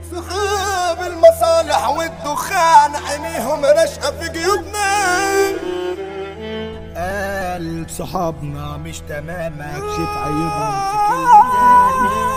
صحاب المصالح والدخان عينيهم رشقة في جيوبنا. قال صحابنا مش تمام اكشف عيوبهم في كلمتين.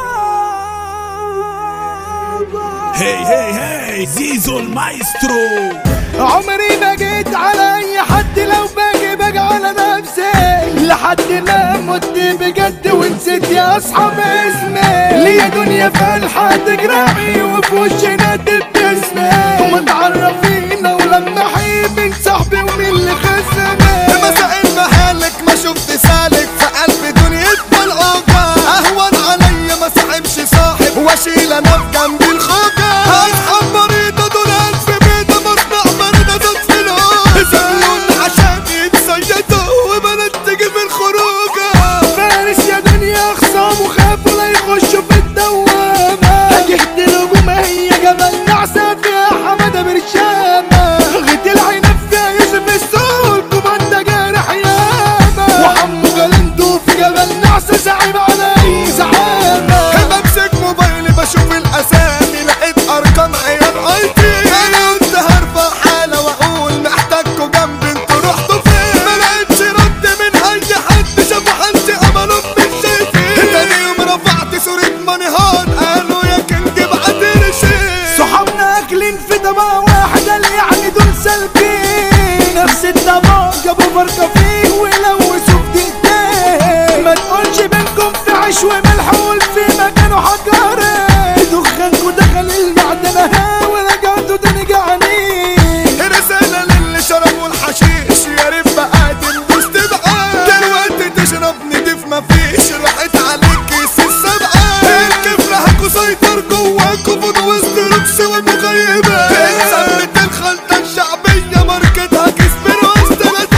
هي هي هي زيزو المايسترو. عمري ما جيت على اي حد، لو باجي على نفسي لحد ما مت بجد ونسيت يا اصحاب اسمي. ليا دنيا فالحة تجرحي وفي وشي نادب باسمي، ومتعرفين ولما حيب من صاحبي ومين اللي خصمي. مساء بحالك ما شفت سالك في قلب دنيتنا الأوجع. اهون عليا ما صاحبش صاحب واشيل انا في جنبي الخوجة. اصحاب مريضة دول في بيضة مصنع مريضة ضد في الهوجة. سابلون عشان يتصيدوا وبنات تجي في الخروجة. فارس يا دنيا خصام وخافوا لا يخشوا في الدوامة. هجهت الهجومة هي جبل نعسة فيها حمادة برشامة. غيت العنب فيها يوسف السول كوماندا جارح ياما. وحمو جلندو في جبل نعسة زعيم على اي زعامة. بمسك موبايلي بشوف الاسامي لقيت ارقام عيال ايتي. انا قلت هرفع حالة واقول محتاجكوا جنبي انتوا رحتوا فين. ملقتش رد من اي حد شافوا حالتي املوا بمشيتي. تاني يوم رفعت صورة ماني هات قالوا يا كنج ابعتلي شيء. صحابنا اكلين في طبق واحد قال يعني دول سالكين. نفس الطبق جابوا فرقة فيه ولوثوا في دقيقتين. ما تقولش بينكم في عيش وملح وقول في مكانه حجارة. دخانكوا دخل المعدنة ورجعتوا تاني جعانين. رسالة للي شربوا الحشيش يا ريت بقى تندوس تبقى. دلوقتي تشرب نضيف مفيش راحت عليك كيس السبقة. الكفر هاكو سيطر جواكوا فوضى وسط رقص ومغيبة. سمت الخلطة الشعبية ماركتها كسبر وسط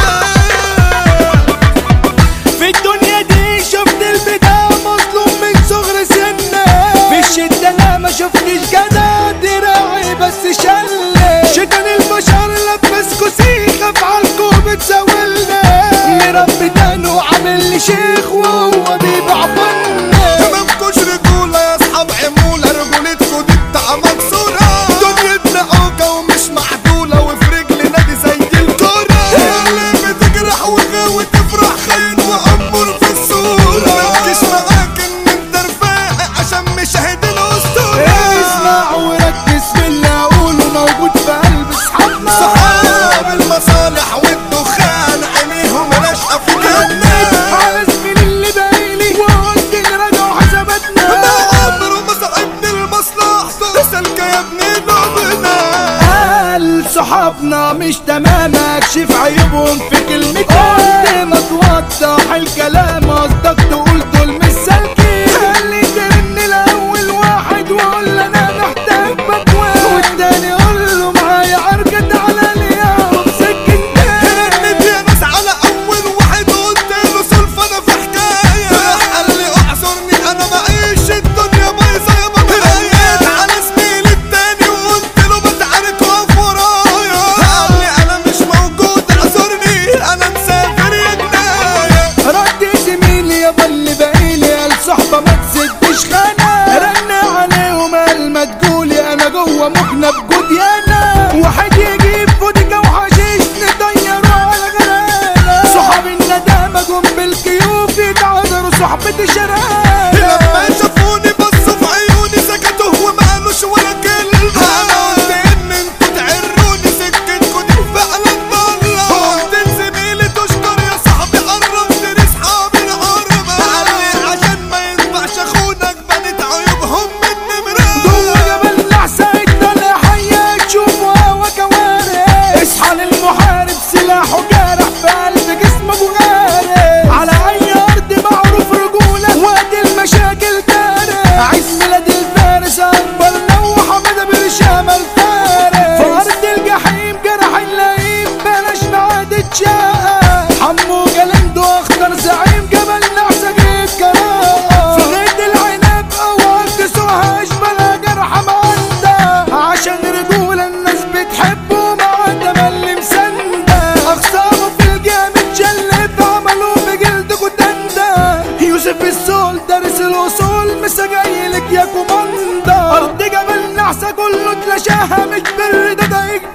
في الدنيا دي شفت البداية مظلوم من صغر سنة. في الشدة انا ما شفتش جدع دراعي بس شلة. شيطان البشر لبس كوسيخة في عالكو بتساولنا. مربي دانه عامل لي شيخ وهو بيبيع بنا. ممكوش رجولة يا اصحاب عمولة. رجولتكوا دي بتاع مكسورة. دنيتنا اوجة ومش معدولة وفي رجل نادي زي الكورة. اللي بتجرح وغاوي تفرح خاين وامور في الصورة. متجيش معاك ان انت رفاقي عشان مشاهد الاسطورة. اسمع وركز في اللي اقوله موجود في قلب اصحابنا. صحاب المصالح والدخان عينيهم راشقة في جنة. على زميلي اللي باقيلي وقلت نراجعوا حساباتنا. ده عمره ما صاحبني المصلحة سالكة يا ابني لعبنا. قال صحابنا مش تمام اكشف عيوبهم في كلمتين. قلت ما توضح الكلام قصدك تقول دول مش سالكين. خليت من الاول واحد واقول انا محتاج بكوى. والتاني اقول له معايا عركة على اليوم سكنتين. هنت يا ناس على اول واحد قلت له سلف انا في حكايه. راح قال لي اعذرني انا معيش الدنيا بايظه يا مبهيت. على زميلي التاني وقلت له بتعارك واقف ورايا. قال لي انا مش موجود اعذرني انا مسافر يا جنايه. رد زميلي يابا اللي باقيلي قال صحبة ما تسدش خانة. رن عليهم قال ما تقولي انا جوه مكنة بجوديانا. واحد يجيب فودكا وحشيش نطيروا على غرانة. صحاب الندامة جم بالكيوف يتعذروا صحبة شرانة. لما شافوني بصوا في عيوني سكتوا وما قالوش ولا كلمه. انا قلت ان انتوا تعروني سكتكوا دي فعلا ضاله. قلت لزميلي تشكر يا صاحبي قربت لاصحابي القربة. قال لي عشان ما ينفعش اخونك بنت عيوبهم من نمرة. جوه جبل نعسة الطلع حية تشوفوا هوا كوارث. اصحى للمحارب سلاحه جارح في قلب جسمه وغارب. على اي ارض معروف رجولة وقت المشاكل كارث. عيد ميلاد الفارس اكبر لو حمادة برشامة الفارس. في ارض الجحيم جرح اللئيم بلاش معاد تشاقى. حمو جلندو اخطر زعيم جبل نعسة جيت كراقة. في غيط العنب اوعى تسوها اشبالها جرح مقدة. عشان رجولة الناس بتحبه مع تملي مسندة. اخصامه في الجامد جلد عملوا بجلده كتندة. يوسف السول دارس الاصول مسا جايلك يا كوماندا. ارض جبل البعثة كله تلاشاها مش بر ده